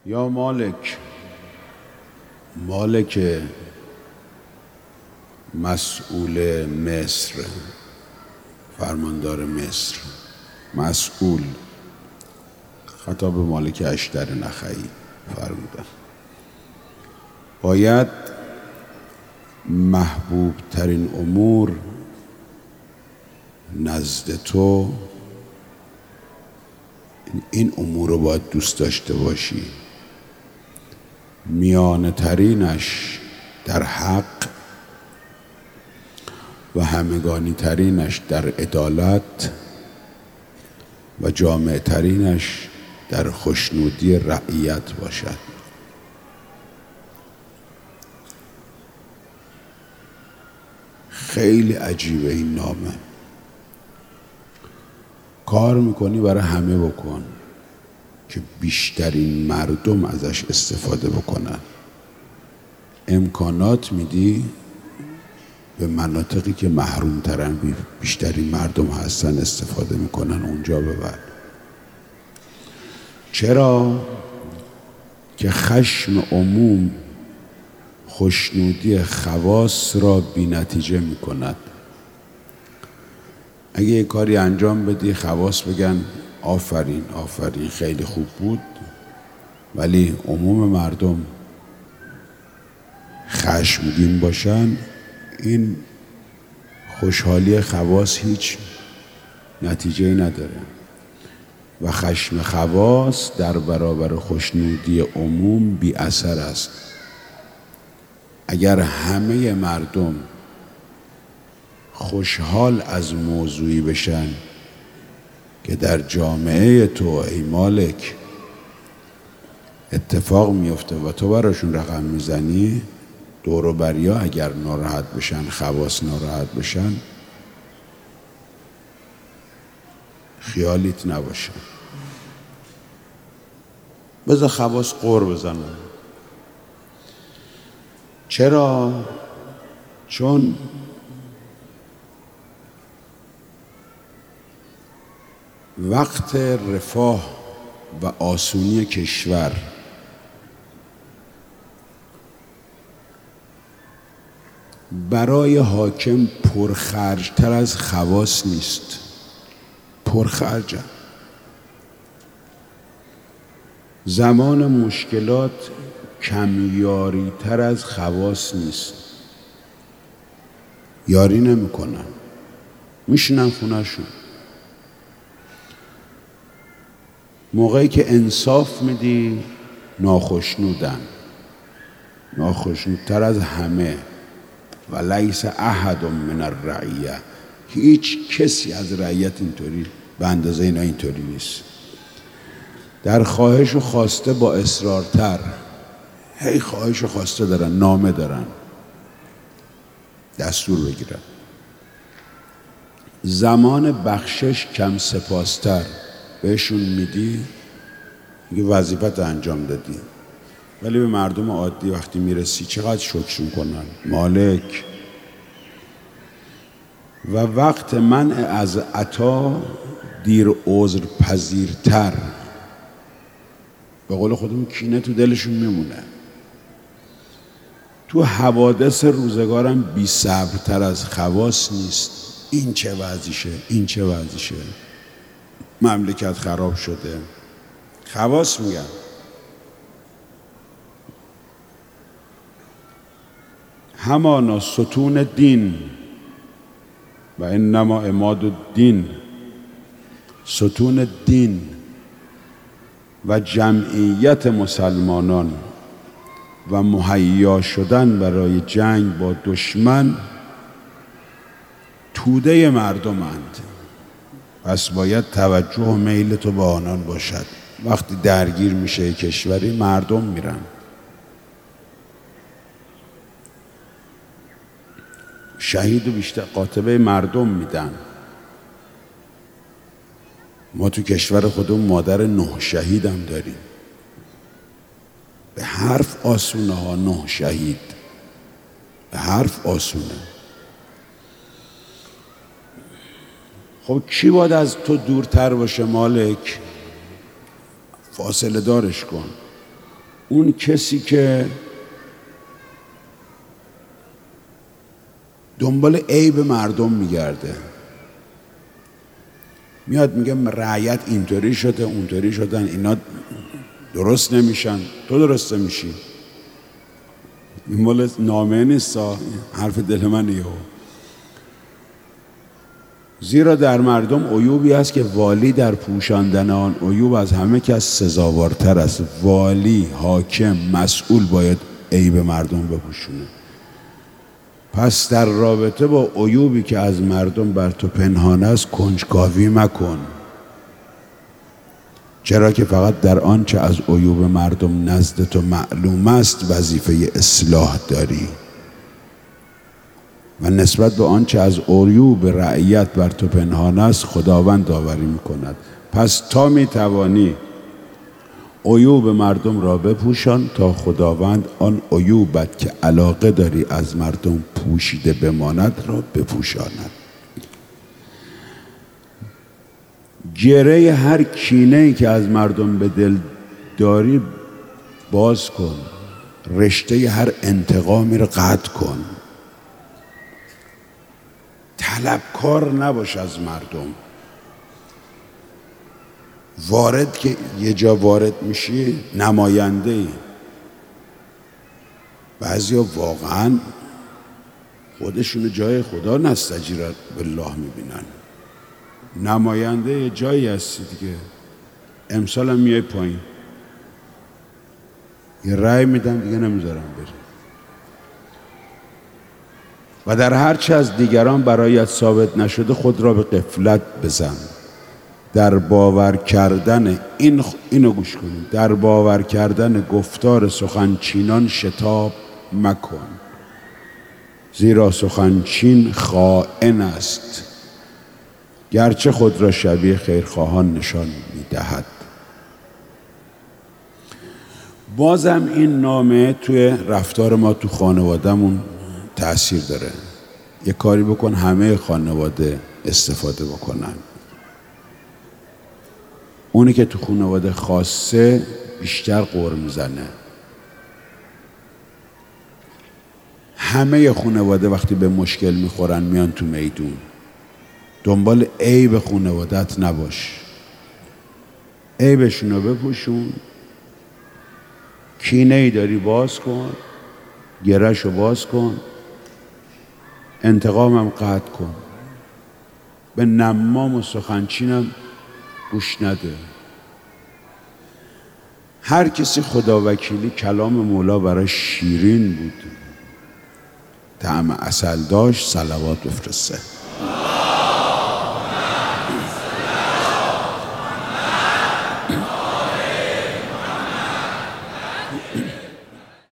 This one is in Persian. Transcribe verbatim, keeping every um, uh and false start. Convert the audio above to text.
یا مالک، مالک مسئول مصر، فرماندار مصر، مسئول، خطاب مالک اشتر نخعی فرمودن باید محبوب ترین امور نزد تو، این امور رو باید دوست داشته باشی، میانه ترینش در حق و همگانی ترینش در عدالت و جامع ترینش در خوشنودی رعیت باشد. خیلی عجیبه این نامه. کار میکنی برای همه بکن که بیشترین مردم ازش استفاده بکنن. امکانات میدی به مناطقی که محروم ترن، بیشترین مردم هستن استفاده میکنن، اونجا ببر. چرا؟ که خشم عموم خوشنودی خواص را بی نتیجه میکند. اگه یه کاری انجام بدی خواص بگن آفرین آفرین خیلی خوب بود، ولی عموم مردم خشمگین باشن، این خوشحالی خواص هیچ نتیجه‌ای نداره و خشم خواص در برابر خوشنودی عموم بی اثر است. اگر همه مردم خوشحال از موضوعی بشن که در جامعه تو ای مالک اتفاق میفته و تو براشون رقم میزنی، دور و بریا اگر ناراحت بشن، خواص ناراحت بشن، خیالیت نباشه، بذار خواص قور بزنن. چرا؟ چون وقت رفاه و آسونی کشور برای حاکم پرخرجتر از خواص نیست. پرخرجه. زمان مشکلات کمیاری تر از خواص نیست. یاری نمی کنن، میشنن خونهشون. موقعی که انصاف میدی ناخشنودن، ناخشنودتر از همه. و لیس احد من الرعیه، هیچ کسی از رعیت اینطوری به اندازه اینا اینطوری نیست. در خواهش و خواسته با اصرارتر، هی خواهش و خواسته دارن، نامه دارن، دستور بگیرن. زمان بخشش کم سپاستر، بهشون میدی میگه وظیفت انجام دادی، ولی به مردم عادی وقتی میرسی چقدر شکر میکنن مالک. و وقت منع از عطا دیر عذر پذیرتر. به قول خودمون کینه تو دلشون میمونه. تو حوادث روزگارم بی صبرتر از خواص نیست. این چه وضعشه، این چه وضعشه، مملکت خراب شده. خواص میگن همانا ستون دین و انما عماد الدین، ستون دین و جمعیت مسلمانان و مهیا شدن برای جنگ با دشمن توده مردمند. پس باید توجه و میل تو به آنان باشد. وقتی درگیر میشه کشوری، مردم میرن. شهید و بیشتر قاطبه مردم میدن. ما تو کشور خودمون مادر نه شهید هم داریم. به حرف آسونه ها، نه شهید به حرف آسونه. خب کی باید از تو دورتر باشه مالک؟ فاصله دارش کن. اون کسی که دنبال عیب مردم میگرده، میاد میگه رعیت اینطوری شده اونطوری شدن، اینا درست نمیشن، تو درست نمیشی. این مال نامه نیست، حرف دل منه. زیرا در مردم عیوبی است که والی در پوشاندن آن عیوب از همه کس سزاوارتر است. والی، حاکم، مسئول باید عیب مردم بپوشونه. پس در رابطه با عیوبی که از مردم بر تو پنهان است کنجکاوی مکن، چرا که فقط در آنچه از عیوب مردم نزد تو معلوم است وظیفه اصلاح داری و نسبت به آنچه از عیوب رعیت بر تو پنهان است خداوند داوری میکند. پس تا میتوانی عیوب مردم را بپوشان تا خداوند آن عیوبت که علاقه داری از مردم پوشیده بماند را بپوشاند. گره هر کینه‌ای که از مردم به دل داری باز کن، رشته هر انتقامی را قطع کن. طلبکار نباش از مردم. وارد که یه جا وارد میشی نماینده ای. بعضیا واقعا خودشون جای خدا نستجیرت بالله میبینن. نماینده یه جایی هستی دیگه، امسال هم میای پایین، یه رأی میدم دیگه نمیذارم بری. و در هر چه از دیگران برایت ثابت نشده خود را به غفلت بزن. در باور کردن این اینو گوش کنید، در باور کردن گفتار سخنچینان شتاب مکن، زیرا سخنچین خائن است گرچه خود را شبیه خیرخواهان نشان میدهد. بازم این نامه توی رفتار ما تو خانوادهمون تأثیر داره. یه کاری بکن همه خانواده استفاده بکنن. اونی که تو خانواده خاصه بیشتر غر میزنه. همه خانواده وقتی به مشکل میخورن میان تو میدون. دنبال عیب خانوادت نباش، عیبشون رو بپوشون. کینه ای داری باز کن، گرهش رو باز کن، انتقامم قطع کن. به نمام و سخنچینم گوش نده. هر کسی خدا وکیلی کلام مولا برای شیرین بود، طعم عسل داشت، صلوات بفرسته.